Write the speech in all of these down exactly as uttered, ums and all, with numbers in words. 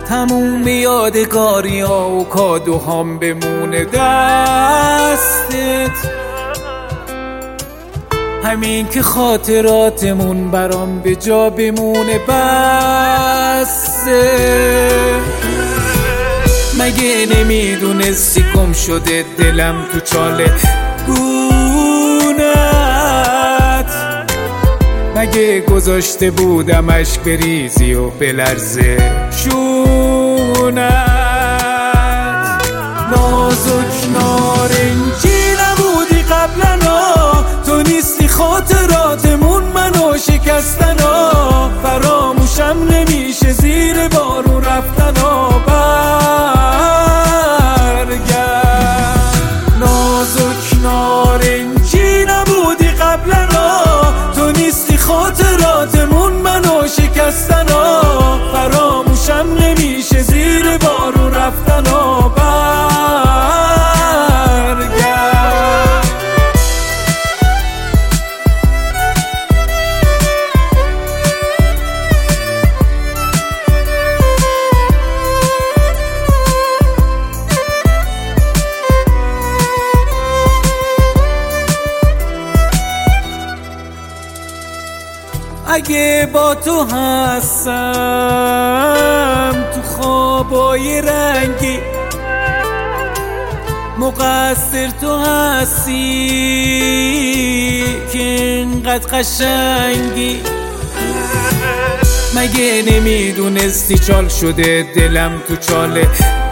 تموم یادگاری ها و کادوهام بمونه دستت، همین که خاطراتمون برام به جا بمونه بسه. مگه نمیدونستی گم شده دلم تو چاله گونت؟ مگه گذاشته بودم اشک بریزی و بلرزه شونت؟ نازک نارنجی نبودی قبلنا، تو نیستی خاطراتمون منو شکستنا، فراموشم نمیشه زیر بارون رفتنا. برگرد نازک نارنجی نبودی قبلنا، تو نیستی خاطراتمون منو شکستنا، فراموشم نمیشه زیر بارون رفتنا. اگه با تو هستم تو خوابای رنگی، مقصر تو هستی که اینقدر قشنگی. مگه نمیدونستی چال شده دلم تو چاله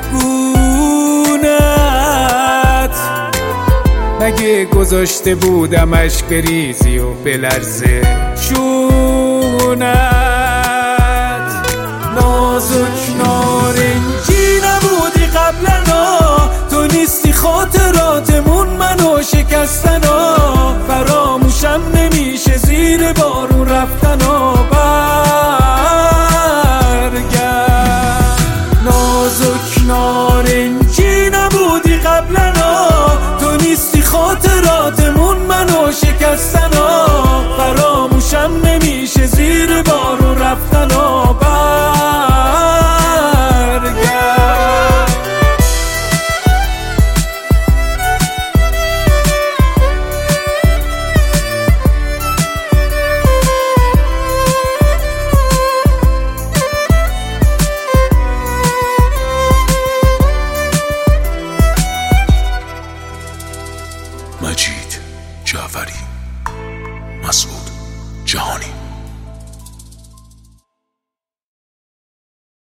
گونت؟ مگه گذاشته بودم اشک بریزی و بلرزه شونت؟ نازک نارنجی نبودی قبلنا، تو نیستی خاطراتمون منو شکستنا، فراموشم نمیشه زیر بارون رفتنا. برگرد نازک نارنجی نبودی قبلنا، تو نیستی خاطراتمون منو شکستنا، فراموشم نمیشه زیر بارون رفتنا. برگرد مجید جعفری، مسعود جهانی.